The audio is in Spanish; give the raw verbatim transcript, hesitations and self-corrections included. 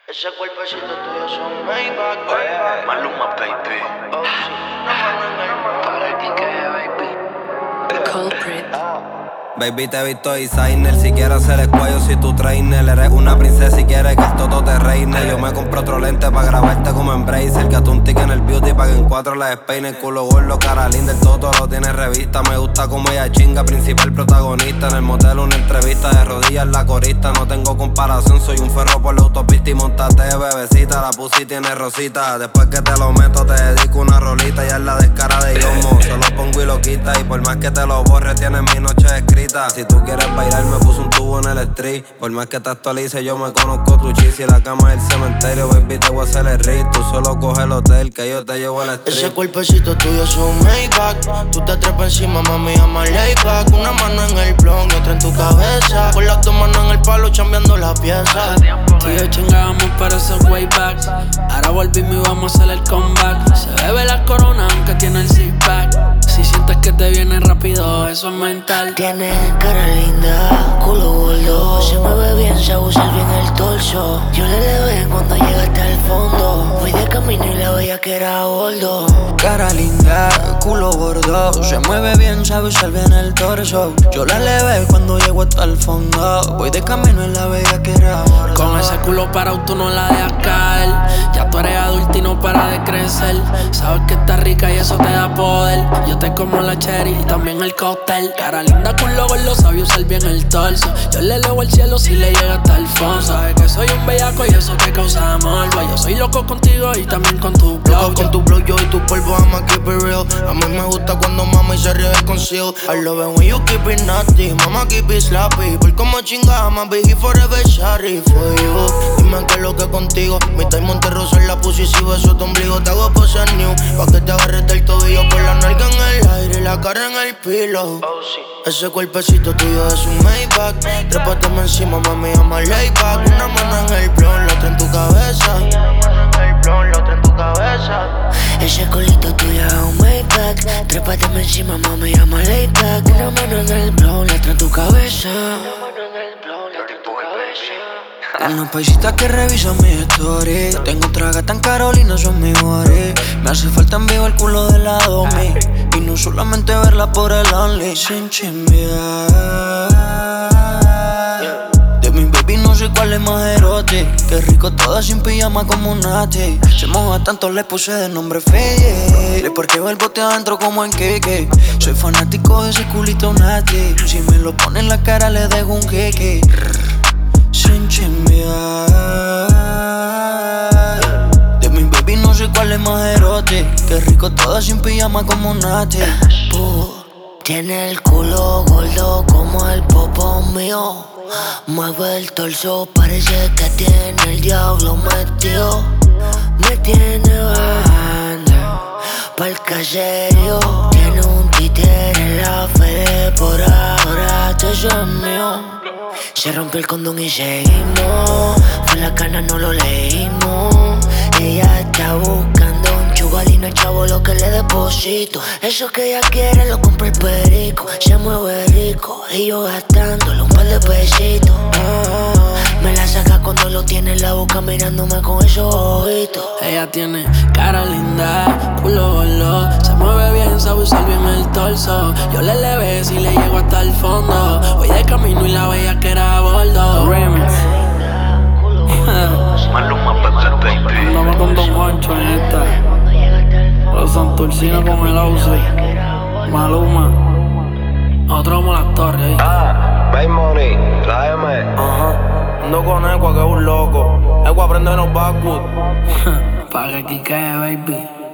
Ese cuerpecito tuyo es un Maybach, baby. Maluma, baby. Oh, sí. No mano en el Para el pique, baby. The culprit. Baby, te he visto designer. Si quieres hacer el cuello, si tú trainer. Eres una princesa y quieres que el todo te reine. Yo me compro otro lente pa' grabarte como en Bracer. Que un ticket en el beauty pa' que en cuatro la despeine. El culo gordo, cara linda, el toto lo tiene revista. Me gusta como ella chinga, principal protagonista. En el motel una entrevista, de rodillas la corista. No tengo comparación, soy un ferro por la autopista. Y montate, bebecita, la pussy tiene rosita. Después que te lo meto, te dedico una rolita. Ya es la descara de Yomo, se lo pongo y lo quita. Y por más que te lo borre, tienes mi noche escrita. Si tú quieres bailar, me puse un tubo en el street. Por más que te actualice, yo me conozco tu chis. Y la cama del cementerio, baby, te voy a hacer el rit. Tú solo coge el hotel, que yo te llevo al street. Ese cuerpecito tuyo es un Maybach. Tú te trepas encima, mami, llama layback. Una mano en el blon y otra en tu cabeza. Con las dos manos en el palo, chambeando la pieza. Tú y yo chingábamos para esos way backs. Ahora volvimos y vamos a hacer el comeback. Se bebe la corona aunque tiene el six pack. Si sientes que te viene rápido, eso es mental. Tiene cara linda, culo gordo. Se mueve bien, sabe usar bien el torso. Yo le levé cuando llega hasta el fondo. Voy de camino y la veía que era gordo. Cara linda, culo gordo. Se mueve bien, sabe usar bien el torso. Yo la levé cuando llego hasta el fondo. Voy de camino y la veía que era gordo. Con ese culo parado tú no la dejas caer. Ya tú eres adulto y no para de crecer. Sabes que estás rica y eso te da poder. Yo te como la cherry y también el cóctel. Cara linda, culo gordo, sabe usar bien el torso. Yo le elevo al cielo si le llega hasta el fondo. Sabes que soy un bellaco y eso te causa morbo. Yo soy loco contigo y también con tu blow. Loco con tu blow, yo y tu polvo, I'ma keep it real. A mí me gusta cuando mama y se ríe el conceal. I love it when you keep it naughty, mama keep it sloppy. Por como chingada, my baby forever sorry for you. Dime que lo que contigo, mi time Monterrosa en la pussy. Si beso tu ombligo, te hago pose new. Pa' que te agarres del tobillo por la nalga en el aire y la cara en el pillow. Oh, sí. Ese cuerpecito tuyo es un Maybach. Trépateme encima, mami, llama layback. Una mano en el blon, la otra en tu cabeza. Una mano en el blon, la otra en tu cabeza. Ese culito tuyo es un Maybach. Trépateme encima, mami, llama layback. Una mano en el blon, la otra en tu cabeza. Una mano en el blon, la otra en tu cabeza. Una paisita que revisa mi story. Tengo otra gata en Carolina, son mi body. Me hace falta en vivo el culo de la Domi. Y no solamente verla por el Only. Sin chimbear. De mi baby no sé cuál es más erótico. Qué rico toda sin pijama como Nati. Se moja tanto le puse de nombre Feye. Le parqueo el bote adentro como en Keke. Soy fanático de ese culito Nati. Si me lo pone en la cara le dejo un jeque. Sin chimbear. De mi baby no sé cuál es más erótico. Qué rico toda sin pijama como Nati. Puh, tiene el culo gordo como el popo mío. Mueve el torso, parece que tiene el diablo metido. Me tiene bajando pa'l caserío. Tiene un títere en la fe, por ahora esto es mío. Se rompió el condón y seguimos. Fue la cana, no lo leímos. Ella está buscando un chubalino, chavo, lo que le deposito. Eso que ella quiere lo compra el perico. Se mueve rico y yo gastándole un par de pesitos. Ah, me la saca cuando lo tiene en la boca mirándome con esos ojitos. Ella tiene cara linda, culo gordo. Se mueve bien, sabe usar bien el torso. Yo le levé si le llego hasta el fondo. Voy de camino y la veía que era a bordo. Remix. Maluma, baby. Andamos con Don Juancho en esta. Los Santurcinos con el Aussie. Maluma. Nosotros como las torres, ¿eh? Ah, Bay Money, tráeme. Ajá. Ando con Equa, que es un loco. Equa, aprende los backwoods. Pa' que aquí quede, baby.